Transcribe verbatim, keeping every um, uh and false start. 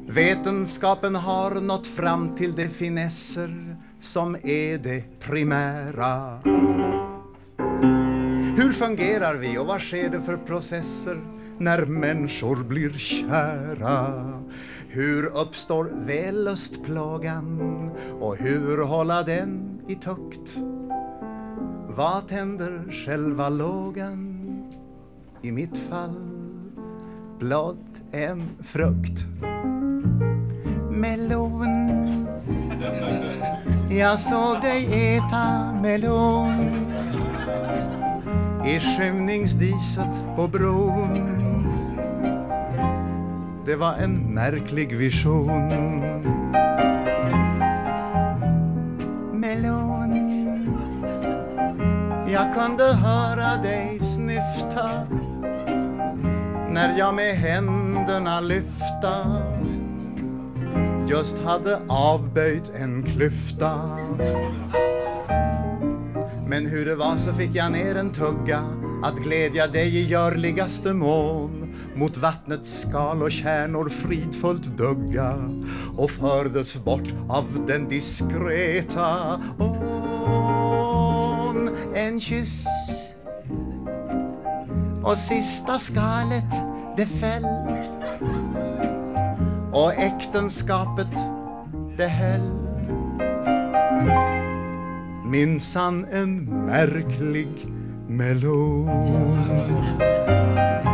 Vetenskapen har nått fram till de finesser som är det primära. Hur fungerar vi och vad sker det för processer när människor blir kära? Hur uppstår vällustplågan och hur hålla den i tukt? Vad tänder själva lågan? I mitt fall blott en frukt. Melon, jag såg dig äta melon i skymningsdiset på bron. Det var en märklig vision. Melon, jag kunde höra dig snyfta när jag med händerna lyfta just hade avböjt en klyfta. Men hur det var så fick jag ner en tugga att glädja dig i görligaste mån. Mot vattnets skal och kärnor fridfullt dugga och fördes bort av den diskreta ån. En kyss och sista skalet det föll och äktenskapet det höll. Minsann en märklig melon.